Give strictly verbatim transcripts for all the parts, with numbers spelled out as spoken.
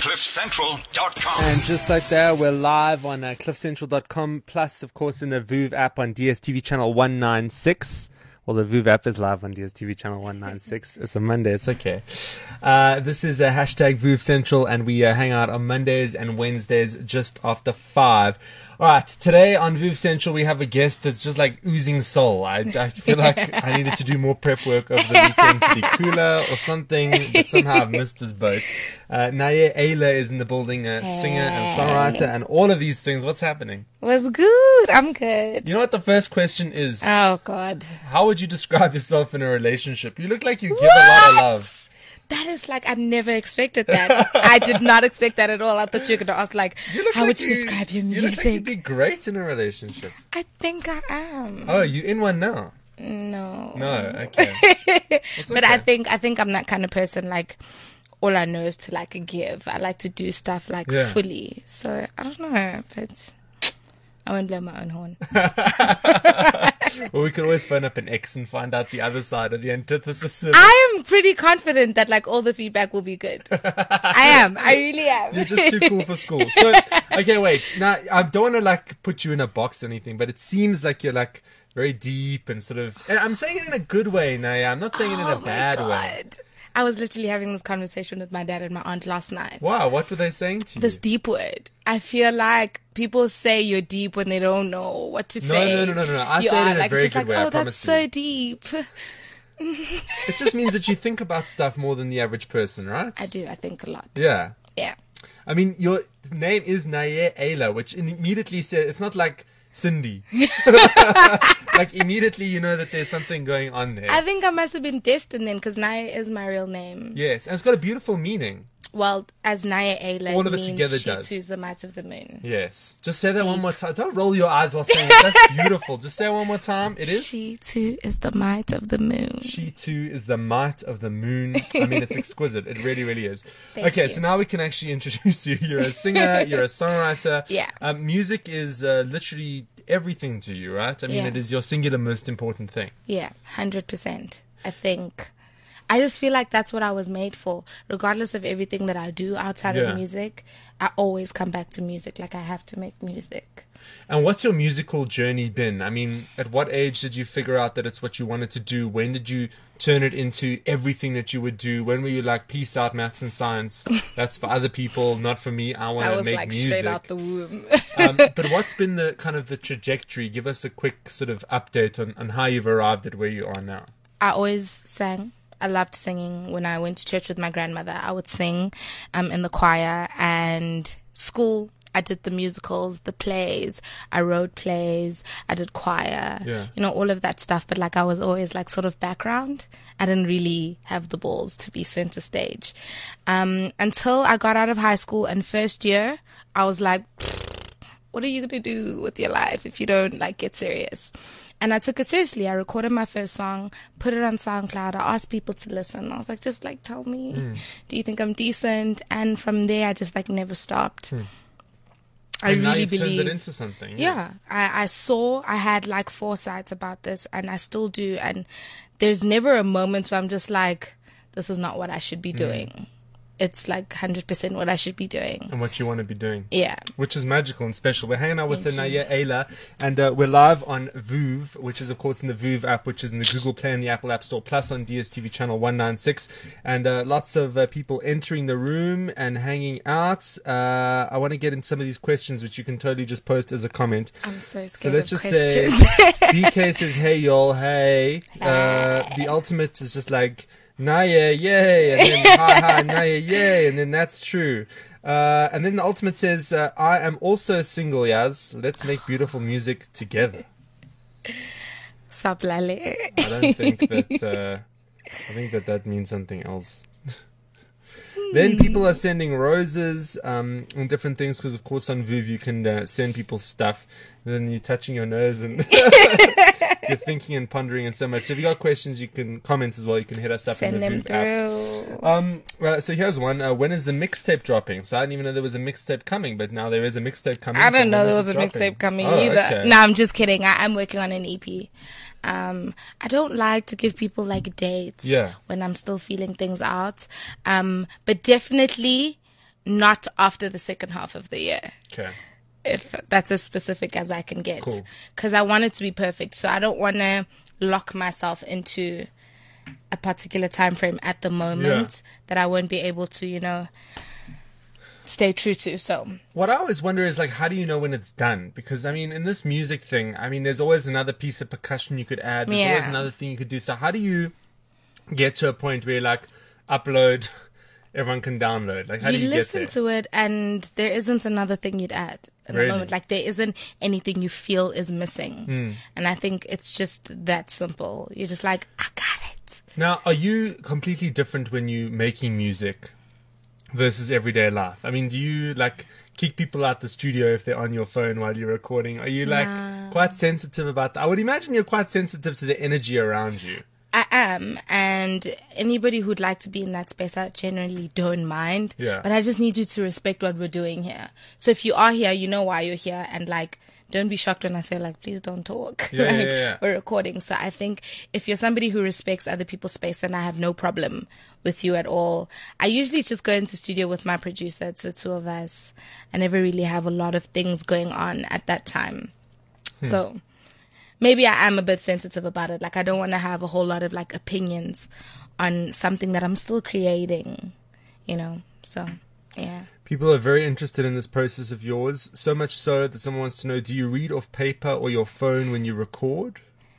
cliff central dot com. And just like that, we're live on uh, cliff central dot com, plus, of course, in the Voov app on D S T V channel one ninety-six. Well, the Voov app is live on D S T V channel one ninety-six. It's a Monday. It's okay. Uh, this is a hashtag Voov Central, and we uh, hang out on Mondays and Wednesdays just after five. All right, today on Voov Central, we have a guest that's just like oozing soul. I, I feel like I needed to do more prep work over the weekend to be cooler or something, but somehow I've missed this boat. Uh, Naye Ayla is in the building, a singer and songwriter and all of these things. What's happening? Was good. I'm good. You know what the first question is? Oh, God. How would you describe yourself in a relationship? You look like you give what? a lot of love. That is like, I never expected that. I did not expect that at all. I thought you were going to ask, like, how like would you, you describe your you music? Look like you'd be great in a relationship. I think I am. Oh, you in one now? No. No, okay. But okay. I think I think I'm that kind of person, like, all I know is to, like, give. I like to do stuff, like, yeah. fully. So, I don't know, but I won't blow my own horn. Well, we could always phone up an ex and find out the other side of the antithesis. I am pretty confident that, like, all the feedback will be good. I am. I really am. You're just too cool for school. So, okay, wait. Now, I don't want to, like, put you in a box or anything, but it seems like you're, like, very deep and sort of... And I'm saying it in a good way, Naya. I'm not saying it in a oh bad my God. way. I was literally having this conversation with my dad and my aunt last night. Wow, what were they saying to you? This deep word. I feel like people say you're deep when they don't know what to no, say. No, no, no, no, no. I you say are. it in like, a very it's good just way, like, I oh, promise that's so you. deep. It just means that you think about stuff more than the average person, right? I do. I think a lot. Yeah. Yeah. I mean, your name is Naye Ayla, which immediately says, it's not like Cindy. Like, immediately you know that there's something going on there. I think I must have been destined then, because Naya is my real name. Yes, and it's got a beautiful meaning. Well, as Naya Ayla, all of it means together she does. chooses the might of the moon. Yes. Just say that Deep. one more time. Don't roll your eyes while saying it. That's beautiful. Just say it one more time. It is. She too is the might of the moon. She too is the might of the moon. I mean, it's exquisite. It really, really is. Thank okay, you. so now we can actually introduce you. You're a singer. You're a songwriter. Yeah. Um, music is uh, literally everything to you, right? I mean, Yeah. it is your singular most important thing. Yeah, one hundred percent. I think. I just feel like that's what I was made for. Regardless of everything that I do outside Yeah. of music, I always come back to music. Like, I have to make music. And what's your musical journey been? I mean, at what age did you figure out that it's what you wanted to do? When did you turn it into everything that you would do? When were you like, peace out, maths and science? That's for other people, not for me. I want I to was make like music. straight out the womb. um, but what's been the kind of the trajectory? Give us a quick sort of update on, on how you've arrived at where you are now. I always sang. I loved singing. When I went to church with my grandmother, I would sing um, in the choir, and school. I did the musicals, the plays. I wrote plays. I did choir. Yeah. You know, all of that stuff. But like, I was always like sort of background. I didn't really have the balls to be center stage. Um, until I got out of high school, and first year, I was like, what are you going to do with your life if you don't like get serious? And I took it seriously. I recorded my first song, put it on SoundCloud. I asked people to listen. I was like, just like, tell me, mm. do you think I'm decent? And from there, I just like never stopped. Mm. I and now really you've believe turned it into something. Yeah, yeah. I, I saw, I had like foresight about this, and I still do. And there's never a moment where I'm just like, this is not what I should be doing. Mm. It's like one hundred percent what I should be doing. And what you want to be doing. Yeah. Which is magical and special. We're hanging out with Thank the you. Naye Ayla, and uh, we're live on Voov, which is, of course, in the Voov app, which is in the Google Play and the Apple App Store, plus on D S T V channel one ninety-six. And uh, lots of uh, people entering the room and hanging out. Uh, I want to get into some of these questions, which you can totally just post as a comment. I'm so scared So let's of just questions. say, B K says, hey, y'all, hey. Uh, the ultimate is just like, Naya, yay, and then ha ha, Naya, yay, and then that's true. Uh, and then the ultimate says, uh, I am also single, Yaz. Let's make beautiful music together. Sup, Lale. I don't think that, uh, I think that that means something else. Then people are sending roses um, and different things because, of course, on Voov you can uh, send people stuff. And then you're touching your nose and you're thinking and pondering and so much. So if you got questions, you can comments as well. You can hit us up Send in the them Voov app. through. Um, well, so here's one. Uh, when is the mixtape dropping? So I didn't even know there was a mixtape coming, but now there is a mixtape coming. I so didn't know when there is was it a dropping? mixtape coming Oh, either. okay. No, I'm just kidding. I, I'm working on an E P. Um, I don't like to give people like dates Yeah. when I'm still feeling things out. Um, but definitely not after the second half of the year. Okay. If that's as specific as I can get. Cool. Because I want it to be perfect. So I don't want to lock myself into a particular time frame at the moment Yeah. that I won't be able to, you know, stay true to. So What I always wonder is, like, how do you know when it's done? Because, I mean, in this music thing, I mean, there's always another piece of percussion you could add. There's Yeah. always another thing you could do. So how do you get to a point where, like, upload, everyone can download? Like, how you do you listen get there? to it and there isn't another thing you'd add in Really? the moment. Like there isn't anything you feel is missing. Hmm. And I think it's just that simple. You're just like, I got it. Now, are you completely different when you making music versus everyday life? I mean, do you, like, kick people out the studio if they're on your phone while you're recording? Are you, like, Nah. quite sensitive about that? I would imagine you're quite sensitive to the energy around you. I am, and anybody who'd like to be in that space, I generally don't mind. Yeah. But I just need you to respect what we're doing here. So if you are here, you know why you're here, and like, don't be shocked when I say like, please don't talk. Yeah, like, yeah, yeah. We're recording. So I think if you're somebody who respects other people's space, then I have no problem with you at all. I usually just go into studio with my producer. It's the two of us. I never really have a lot of things going on at that time. Hmm. So maybe I am a bit sensitive about it. Like, I don't want to have a whole lot of, like, opinions on something that I'm still creating, you know? So, yeah. People are very interested in this process of yours, so much so that someone wants to know, do you read off paper or your phone when you record?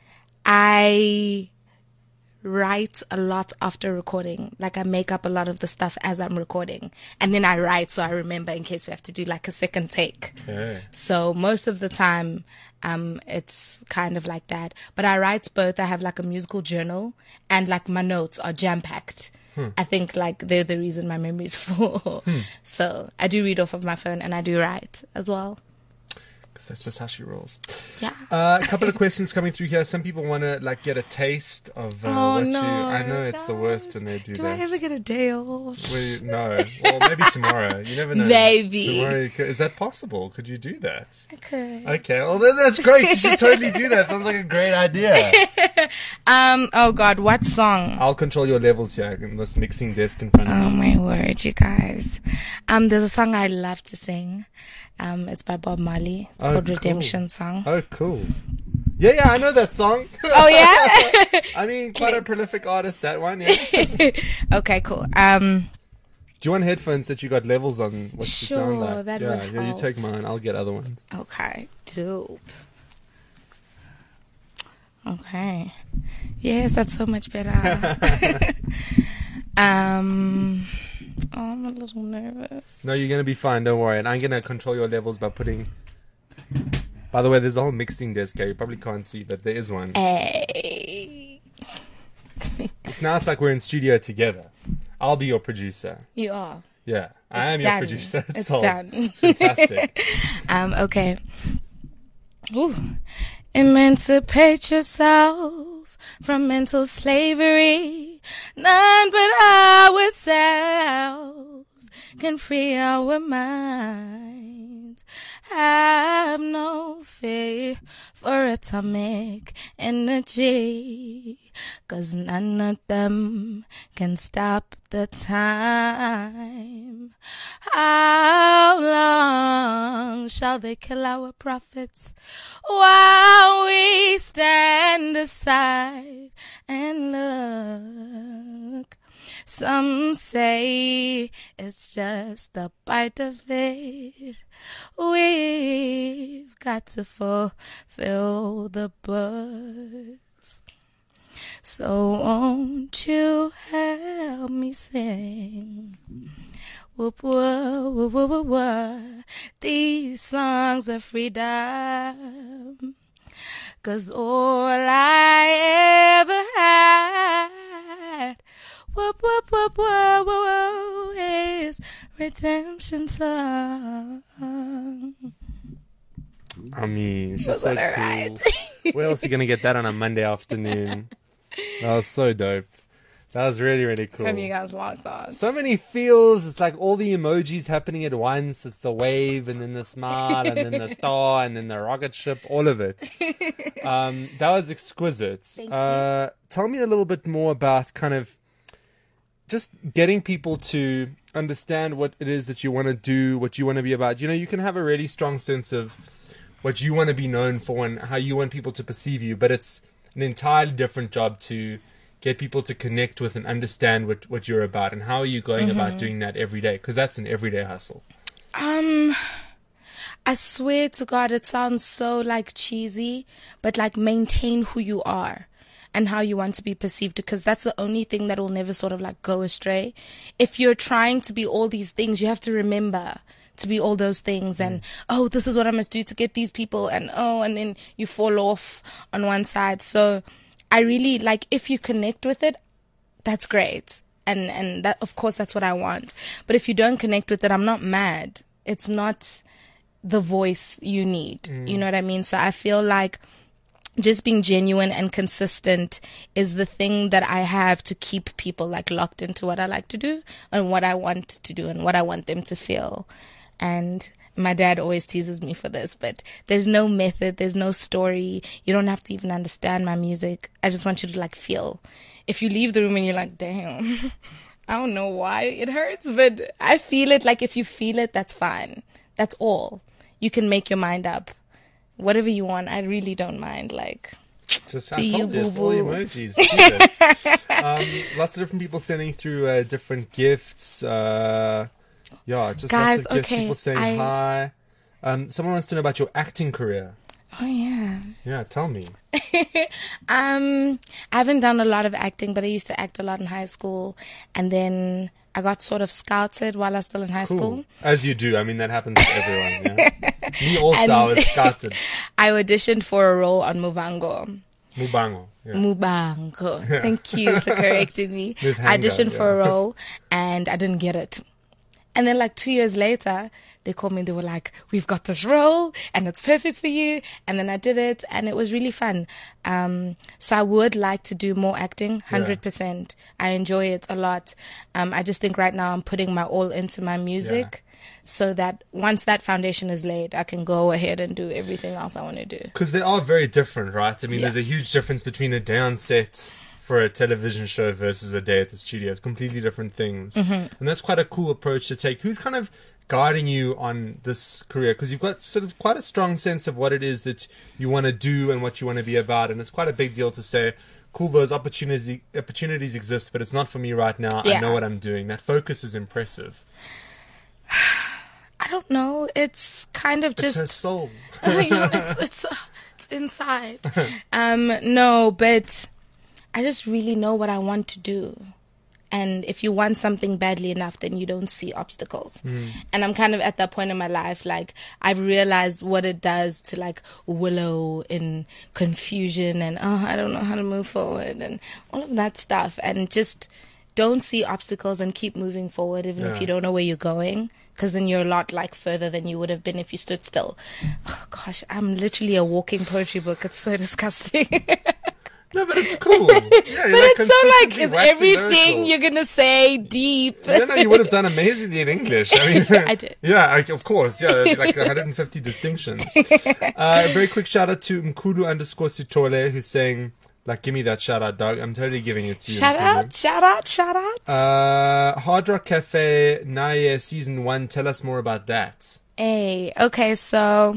I write a lot after recording. Like, I make up a lot of the stuff as I'm recording. And then I write so I remember in case we have to do, like, a second take. Okay. So most of the time, um, it's kind of like that. But I write both. I have like a musical journal and like my notes are jam packed. Hmm. I think like they're the reason my memory is full. Hmm. So I do read off of my phone and I do write as well. Because that's just how she rolls. Yeah. Uh, a couple of questions coming through here. Some people want to like get a taste of uh, Oh, what no, you. I know it's the guys. worst when they do, Do that. I ever get a day off? Well, no. Well, maybe tomorrow. You never know. Maybe. Tomorrow, you could- is that possible? Could you do that? I could. Okay. Well, then that's great. You should totally do that. Sounds like a great idea. Um. Oh God, what song? I'll control your levels here in this mixing desk in front of Oh me. my word, you guys. Um. There's a song I love to sing. Um. It's by Bob Marley. It's Oh, called cool. Redemption Song. Oh, cool. Yeah, yeah, I know that song. Oh yeah. I mean, quite a Clicks. prolific artist, that one, yeah. Okay. Cool. Um. Do you want headphones that you got levels on? What Sure, sound like? that yeah, would yeah, you help. take mine. I'll get other ones. Okay. Dope. Okay. Yes, that's so much better. um. Oh, I'm a little nervous. No, you're going to be fine. Don't worry. And I'm going to control your levels by putting... By the way, there's a whole mixing desk here. You probably can't see, but there is one. Hey. It's now it's like we're in studio together. I'll be your producer. You are. Yeah, I It's am done. your producer. It's sold. done. It's fantastic. Um. Okay. Ooh. Emancipate yourself from mental slavery. None but ourselves can free our minds. Have no fear for atomic energy, 'cause none of them can stop the time. How long shall they kill our prophets while we stand aside and look? Some say it's just a bite of it. We've got to fulfill the books. So won't you help me sing? Whoop, whoop, whoop, whoop, whoop, whoop. These songs of freedom. 'Cause all I ever had, whoop, whoop, whoop, whoop, whoop, whoop, is redemption song. I mean, she's Was so that cool. alright? Where else are you going to get that on a Monday afternoon? That was so dope. That was really, really cool. Hope you guys like that. So many feels. It's like all the emojis happening at once. It's the wave and then the smile and then the star and then the rocket ship. All of it. Um, that was exquisite. Thank uh, tell me a little bit more about kind of just getting people to understand what it is that you want to do, what you want to be about. You know, you can have a really strong sense of what you want to be known for and how you want people to perceive you, but it's an entirely different job to get people to connect with and understand what, what you're about. And how are you going mm-hmm. about doing that every day? Because that's an everyday hustle. Um, I swear to God, it sounds so like cheesy, but like maintain who you are and how you want to be perceived, because that's the only thing that will never sort of like go astray. If you're trying to be all these things, you have to remember to be all those things and, mm. oh, this is what I must do to get these people, and oh, and then you fall off on one side. So I really like, if you connect with it, that's great. And, and that, of course, that's what I want. But if you don't connect with it, I'm not mad. It's not the voice you need. Mm. You know what I mean? So I feel like just being genuine and consistent is the thing that I have to keep people like locked into what I like to do and what I want to do and what I want them to feel. And my dad always teases me for this, but there's no method, there's no story. You don't have to even understand my music. I just want you to like feel. If you leave the room and you're like, damn, I don't know why it hurts, but I feel it. Like, if you feel it, that's fine. That's all. You can make your mind up. Whatever you want, I really don't mind. Like, just I told you, it's all emojis. Jesus. um, lots of different people sending through uh, different gifts. Uh, yeah, just Guys, lots of gifts. okay, People saying I... hi. Um, someone wants to know about your acting career. Oh yeah. Yeah, tell me. um, I haven't done a lot of acting, but I used to act a lot in high school, and then I got sort of scouted while I was still in high cool. school. As you do. I mean, that happens to everyone. Yeah? Me also, and I was scouted. I auditioned for a role on Mubango. Mubango. Yeah. Mubango. Thank you for correcting me. I auditioned yeah. for a role, and I didn't get it. And then like two years later, they called me. They were like, we've got this role and it's perfect for you. And then I did it and it was really fun. Um, so I would like to do more acting, one hundred percent. Yeah. I enjoy it a lot. Um, I just think right now I'm putting my all into my music yeah. so that once that foundation is laid, I can go ahead and do everything else I want to do. Because they are very different, right? I mean, yeah. there's a huge difference between a day on set for a television show versus a day at the studio. It's completely different things. Mm-hmm. And that's quite a cool approach to take. Who's kind of guiding you on this career? Because you've got sort of quite a strong sense of what it is that you want to do and what you want to be about. And it's quite a big deal to say, cool, those opportunities opportunities exist, but it's not for me right now. Yeah. I know what I'm doing. That focus is impressive. I don't know. It's kind of just... It's her soul. you know, it's, it's, uh, it's inside. um, no, but... I just really know what I want to do. And if you want something badly enough, then you don't see obstacles. Mm. And I'm kind of at that point in my life, like, I've realized what it does to, like, wallow in confusion and, oh, I don't know how to move forward and all of that stuff. And just don't see obstacles and keep moving forward, even yeah. if you don't know where you're going. Because then you're a lot, like, further than you would have been if you stood still. Oh, gosh, I'm literally a walking poetry book. It's so disgusting. No, but it's cool. Yeah, but like it's so like, is everything you're going to say deep? Yeah, no, you would have done amazingly in English. I mean, I did. Yeah, like, of course. Yeah, like one hundred fifty distinctions. Uh, very quick shout out to Mkulu underscore Sitole, who's saying, like, give me that shout out, dog. I'm totally giving it to you. Shout Mkulu. out, shout out, shout out. Uh, Hard Rock Cafe, Naye season one. Tell us more about that. Hey, okay, so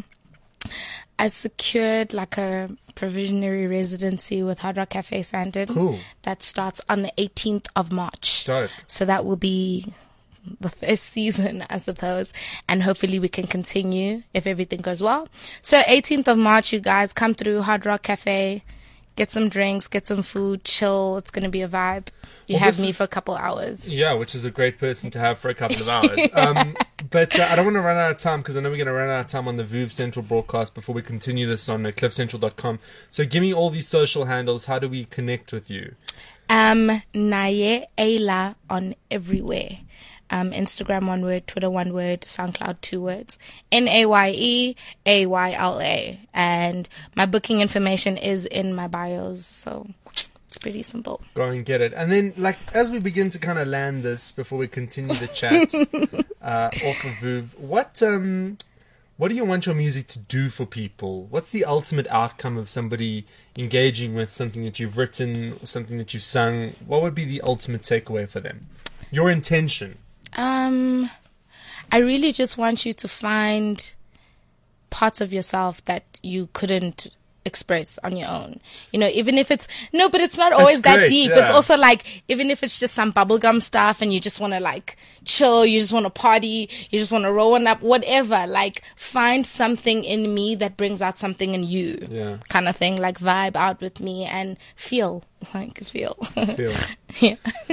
I secured like a provisionary residency with Hard Rock Cafe Sandton. Cool. That starts on the eighteenth of March. Dope. So that will be the first season, I suppose. And hopefully we can continue if everything goes well. So eighteenth of March, you guys come through Hard Rock Cafe, get some drinks, get some food, chill. It's going to be a vibe. You well, have me is, for a couple hours. Yeah, which is a great person to have for a couple of hours. um, but uh, I don't want to run out of time because I know we're going to run out of time on the VOOV Central broadcast before we continue this on uh, cliff central dot com. So give me all these social handles. How do we connect with you? Um, Naye Ayla on everywhere. Um, Instagram one word, Twitter one word, SoundCloud two words. N A Y E A Y L A. And my booking information is in my bios, so it's pretty simple. Go and get it. And then, like, as we begin to kind of land this before we continue the chat uh, off of VOOV, what um, what do you want your music to do for people? What's the ultimate outcome of somebody engaging with something that you've written, something that you've sung? What would be the ultimate takeaway for them? Your intention. Um, I really just want you to find parts of yourself that you couldn't express on your own. You know, even if it's, no, but it's not always That's that great, deep. yeah. It's also like, even if it's just some bubblegum stuff and you just want to like chill, you just want to party, you just want to roll one up, whatever. Like, find something in me that brings out something in you. Yeah. Kind of thing. Like, vibe out with me and feel. Like, feel. Feel. Yeah.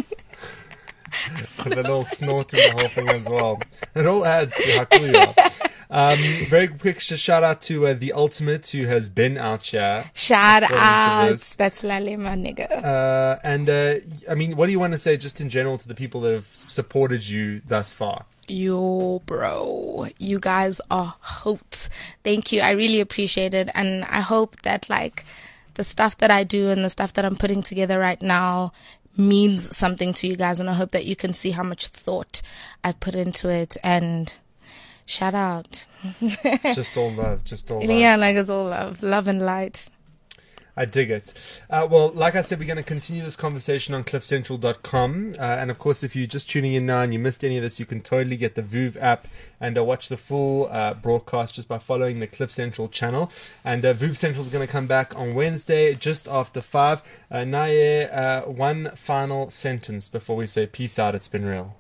The little snort in the whole thing as well. It all adds to how cool you are. Um, very quick sh- shout out to uh, The Ultimate, who has been out here. Shout according to out. this. That's Lale, my nigga. Uh, and, uh, I mean, what do you want to say just in general to the people that have s- supported you thus far? Yo, bro, you guys are hot. Thank you. I really appreciate it. And I hope that, like, the stuff that I do and the stuff that I'm putting together right now means something to you guys. And I hope that you can see how much thought I've put into it. And shout out. Just all love, just all love. Yeah, like it's all love. Love and light. I dig it. Uh, well, like I said, we're going to continue this conversation on cliff central dot com. Uh, and of course, if you're just tuning in now and you missed any of this, you can totally get the Voov app and uh, watch the full uh, broadcast just by following the Cliff Central channel. And uh, Voov Central is going to come back on Wednesday just after five. Uh, Naye, uh, one final sentence before we say peace out. It's been real.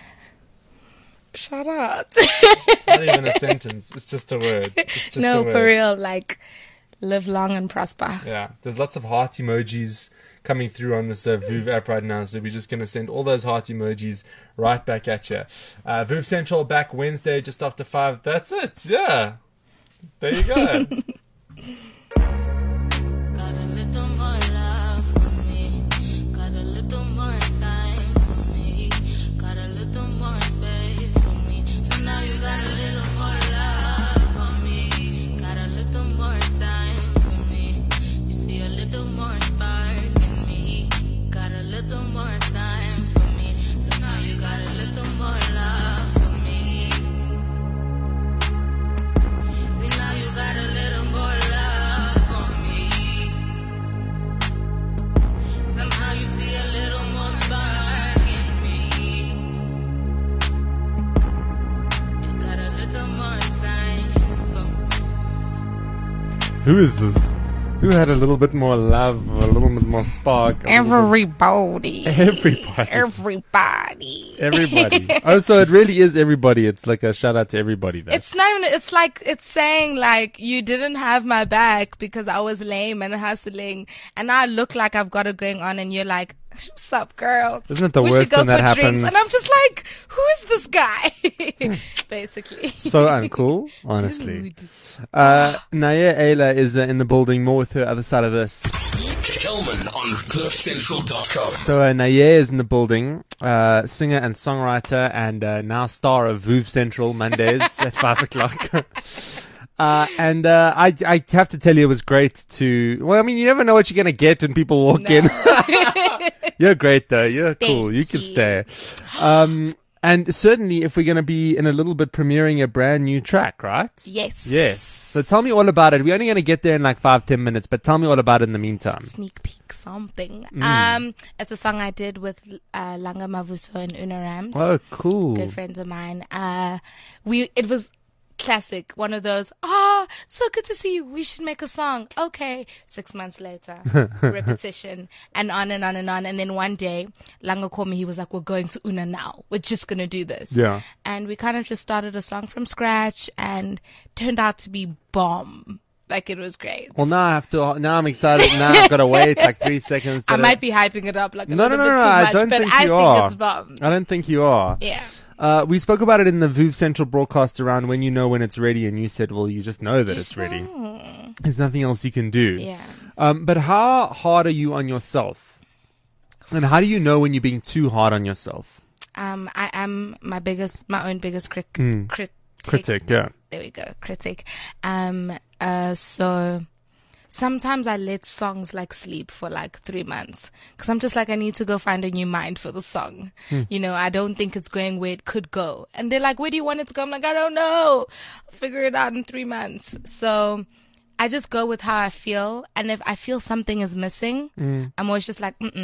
Shout out. Not even a sentence. It's just a word. It's just No, a word. for real. Like, live long and prosper. Yeah, there's lots of heart emojis coming through on this uh, Voov app right now, so we're just going to send all those heart emojis right back at you. Uh, Voov Central back Wednesday just after five. That's it. Yeah. There you go. Got a little more love for me. Got a little more time for me. Got a little more space for me. So now you got a little more love for me. Got a little more time for me. You see a little more spark in me. Got a little more time for me. So now you got a little more love for me. See now you got a little more love for me. Somehow you see a little more spark in me. You got a little more time for me. Who is this? Who had a little bit more love, a little bit more spark? a little Everybody. bit- Everybody. Everybody. Everybody. Oh, so it really is everybody. It's like a shout out to everybody there. It's not even, it's like, it's saying like, you didn't have my back because I was lame and hustling and I look like I've got it going on and you're like, what's up, girl? Isn't it the we worst should go when that for drinks. happens? And I'm just like, who is this guy? Basically. So uncool, honestly. Dude. Uh, Naye Ayla is uh, in the building, more with her other side of this. Kelman on cliff central dot com. So uh, Naye is in the building, uh, singer and songwriter, and uh, now star of Voov Central Mondays at five o'clock. Uh, and uh, I, I have to tell you, it was great to. Well, I mean, you never know what you're gonna get when people walk in. You're great, though. You're cool. Thank You can you. stay. Um, and certainly, if we're gonna be in a little bit premiering a brand new track, right? Yes. Yes. So tell me all about it. We're only gonna get there in like five, ten minutes, but tell me all about it in the meantime. Sneak peek something. Mm. Um, it's a song I did with uh, Langa Mavuso and Una Rams. Oh, cool. Good friends of mine. Uh, we it was classic, one of those. Ah, so good to see you. We should make a song. Okay. Six months later, repetition, and on and on and on. And then one day, Langa called me. He was like, "We're going to Una now. We're just gonna do this." Yeah. And we kind of just started a song from scratch, and turned out to be bomb. Like, it was great. Well, now I have to. Now I'm excited. Now I've got to wait like three seconds. I to- might be hyping it up like a No, no, little no, bit no. too I much, don't but think I you think are. it's bomb. I don't think you are. Yeah. Uh, we spoke about it in the Voov Central broadcast around when you know when it's ready, and you said, "Well, you just know that it's ready. There's nothing else you can do." Yeah. Um, but how hard are you on yourself? And how do you know when you're being too hard on yourself? Um, I am my biggest, my own biggest critic. Mm. Critic. Critic, yeah. There we go, critic. Um, uh, so sometimes I let songs like sleep for like three months because I'm just like, I need to go find a new mind for the song. You know, I don't think it's going where it could go. And they're like, where do you want it to go? I'm like, I don't know. I'll figure it out in three months. So I just go with how I feel. And if I feel something is missing, I'm always just like, mm-mm.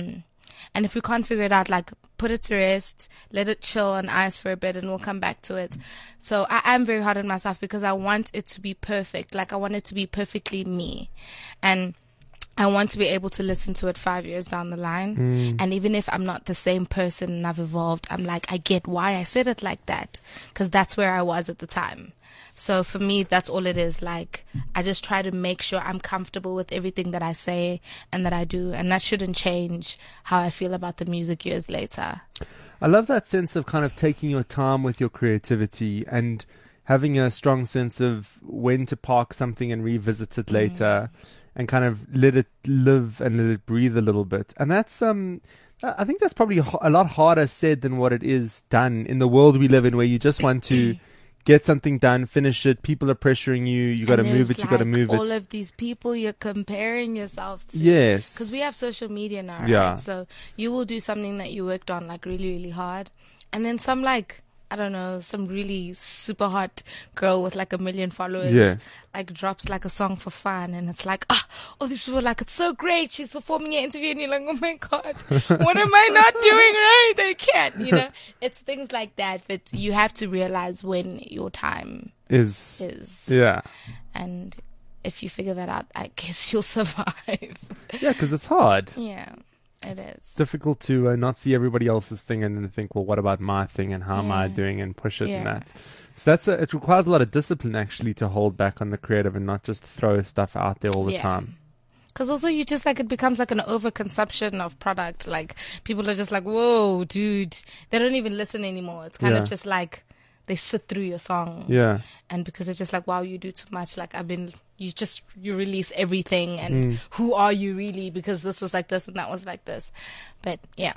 And if we can't figure it out, like, put it to rest, let it chill on ice for a bit, and we'll come back to it. So I am very hard on myself because I want it to be perfect. Like, I want it to be perfectly me. And I want to be able to listen to it five years down the line. Mm. And even if I'm not the same person and I've evolved, I'm like, I get why I said it like that, because that's where I was at the time. So for me, that's all it is. Like, I just try to make sure I'm comfortable with everything that I say and that I do. And that shouldn't change how I feel about the music years later. I love that sense of kind of taking your time with your creativity and having a strong sense of when to park something and revisit it later. Mm. And kind of let it live and let it breathe a little bit. And that's, um, I think that's probably a lot harder said than what it is done in the world we live in, where you just want to get something done, finish it. People are pressuring you. You got to move it. You got to move it. All of these people you're comparing yourself to. Yes. Because we have social media now, right? Yeah. So you will do something that you worked on like really, really hard. And then some like, I don't know, some really super hot girl with like a million followers, yes, like drops like a song for fun, and it's like, ah, oh, these people are like, it's so great, she's performing an interview, and you're like, oh my god, what am I not doing right? I can't, you know. It's things like that that you have to realize when your time is is, yeah, and if you figure that out, I guess you'll survive. Yeah, because it's hard. Yeah. It is. It's difficult to uh, not see everybody else's thing and then think, well, what about my thing and how yeah. am I doing, and push it yeah. and that. So that's a, it requires a lot of discipline actually to hold back on the creative and not just throw stuff out there all the yeah. time. Because also you just like, it becomes like an overconsumption of product. Like people are just like, whoa, dude. They don't even listen anymore. It's kind yeah. of just like they sit through your song. Yeah. And because it's just like, wow, you do too much. Like I've been, you just, you release everything. And Mm. who are you really? Because this was like this and that was like this. But yeah.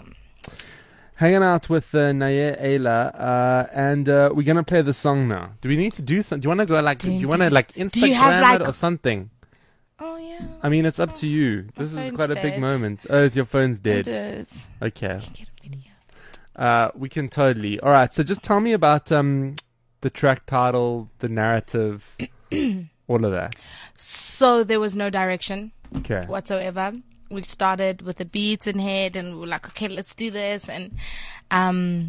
Hanging out with uh, Naye Ayla, uh, and uh, we're going to play the song now. Do we need to do something? Do you want to go like, do you want to like Instagram have, like- it or something? Oh yeah. I mean, it's up to you. My This is phone's quite a big dead. moment. Oh, your phone's It dead. is. Okay. Get a video. Uh, we can totally. All right. So just tell me about um, the track title, the narrative, all of that. So there was no direction Okay. whatsoever. We started with the beats in head, and we were like, okay, let's do this. And um,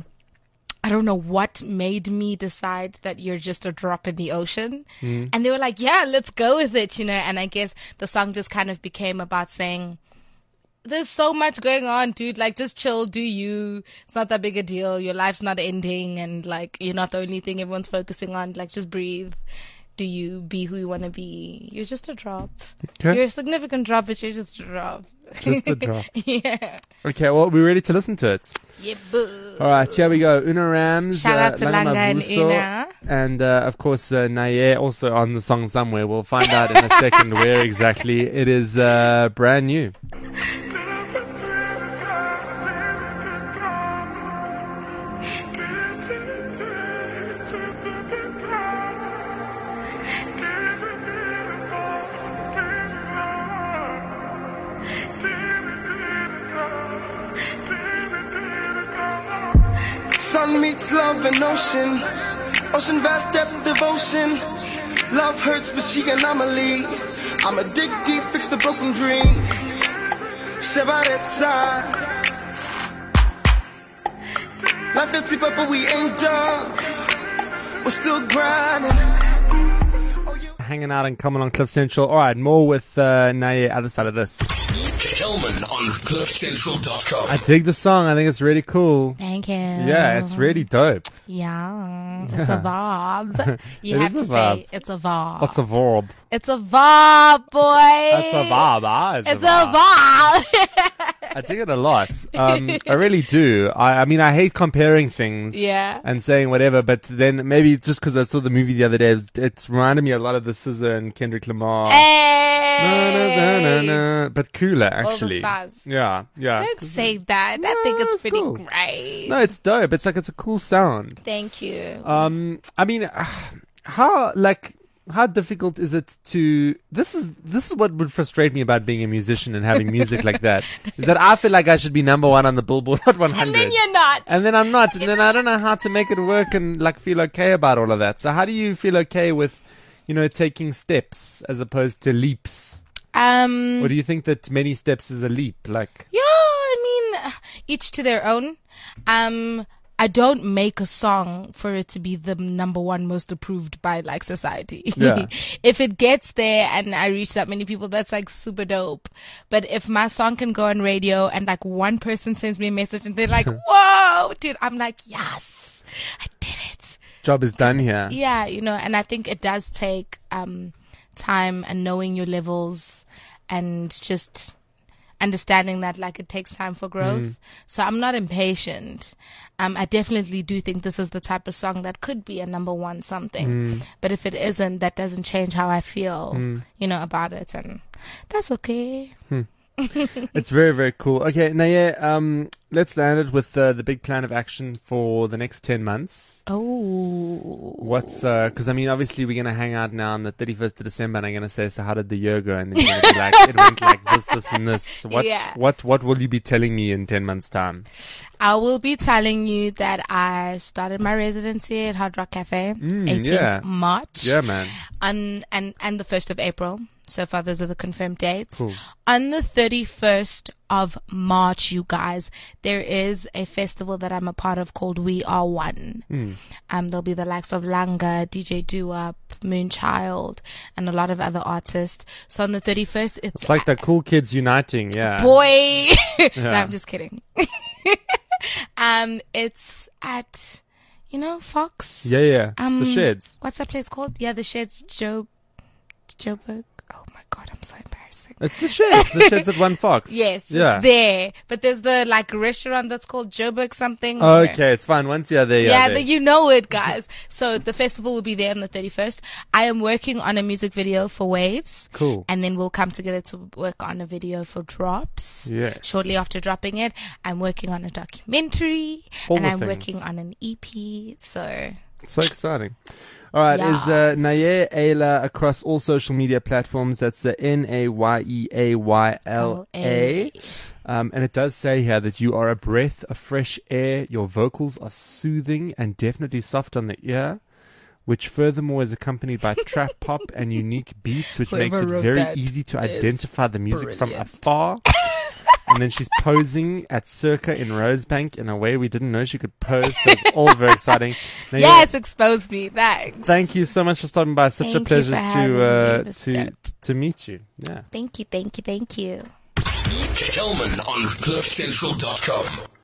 I don't know what made me decide that you're just a drop in the ocean. Mm. And they were like, yeah, let's go with it, you know. And I guess the song just kind of became about saying, there's so much going on, dude. Like, just chill, do you. It's not that big a deal. Your life's not ending, and like, you're not the only thing everyone's focusing on. Like, just breathe. Do you be who you want to be? You're just a drop. Okay. You're a significant drop, but you're just a drop. Just a drop. Yeah. Okay. Well, we're ready to listen to it. Yeah, boo. All right. Here we go. Una Rams. Shout out uh, to Langa Langa and Mavuso, Una. And uh, of course, uh, Naye also on the song somewhere. We'll find out in a second where exactly. It is uh, brand new. Sun meets love and ocean, ocean vast depth devotion. Love hurts, but she an anomaly. I'ma dig deep, fix the broken dreams. Shevaretsa. Life feels deeper, but we ain't done. We're still grinding. Hanging out and coming on Cliff Central. All right, more with uh, Naye, other side of this. Kelman on cliff central dot com. I dig the song. I think it's really cool. Thank you. Yeah, it's really dope. Yeah, it's a vibe. You It have is to a say vibe. it's a vibe. What's a verb? It's a vibe, boy. That's a vibe. Ah, it's, It's a a vibe. vibe. I dig it a lot. Um, I really do. I, I mean, I hate comparing things. Yeah. And saying whatever, but then maybe just because I saw the movie the other day, it, was- it reminded me a lot of the S Z A and Kendrick Lamar. Hey. Na, na, na, na, na, but cooler, All the actually. stars. Yeah, yeah. Don't say that. I No, think it's it's pretty cool. great. No, it's dope. It's like it's a cool sound. Thank you. Um, I mean, how like how difficult is it to? This is this is what would frustrate me about being a musician and having music like that. Is that I feel like I should be number one on the Billboard Hot one hundred, and then you're not. and then I'm not, and then I don't know how to make it work and like feel okay about all of that. So how do you feel okay with, you know, taking steps as opposed to leaps? um. Or do you think that many steps is a leap? Like, Yeah, I mean, each to their own. Um, I don't make a song for it to be the number one most approved by like society. Yeah. If it gets there and I reach that many people, that's like super dope. But if my song can go on radio and like one person sends me a message and they're like, whoa, dude, I'm like, yes, I did it. Job is done here. Yeah, you know, and I think it does take um, time and knowing your levels and just understanding that like it takes time for growth. Mm. So I'm not impatient. Um, I definitely do think this is the type of song that could be a number one something. Mm. But if it isn't, that doesn't change how I feel, Mm. you know, about it. And that's okay. It's very, very cool. Okay, now yeah, um, let's land it with uh, the big plan of action for the next ten months. Oh. What's, because I mean, obviously we're going to hang out now on the thirty-first of December and I'm going to say, so how did the year go? And then you're going to be like, it went like this, this, and this. What, Yeah. what, what will you be telling me in ten months' time? I will be telling you that I started my residency at Hard Rock Cafe, Mm, eighteenth yeah. March. Yeah, man. On, and, and the first of April. So far, those are the confirmed dates. Cool. On the thirty-first of March, you guys, there is a festival that I'm a part of called We Are One. Mm. Um, there'll be the likes of Langa, D J Doo-Up, Moonchild, and a lot of other artists. So on the thirty-first, it's, It's like the cool kids uniting, yeah. boy. No, Yeah. I'm just kidding. um, it's at, you know, Fox. Yeah, yeah. Um, the sheds. What's that place called? Yeah, the Sheds, Joe, Joburg. Oh my God, I'm so embarrassing. It's the sheds. The sheds at One Fox. Yes, Yeah. it's there. But there's the like restaurant that's called Joburg something. Okay, it's fine. Once you're there, you're Yeah, there. the, you know it, guys. So the festival will be there on the thirty-first. I am working on a music video for Waves. Cool. And then we'll come together to work on a video for Drops. Yes. Shortly after dropping it, I'm working on a documentary. All and the I'm things. working on an E P. So So exciting. All right, is uh, Yes. Naye Ayla across all social media platforms. That's uh, N A Y E A Y L A. Um, and it does say here that you are a breath of fresh air. Your vocals are soothing and definitely soft on the ear, which furthermore is accompanied by trap pop and unique beats, which Whoever makes it wrote very that easy to is identify the music from brilliant. afar. And then she's posing at Circa in Rosebank in a way we didn't know she could pose. So it's all very exciting. Naye, yes, expose me. Thanks. thank you so much for stopping by. Such Thank a you pleasure for having to me. uh, It was to dope. to meet you. Yeah. Thank you, thank you, thank you. Kelman on cliff central dot com.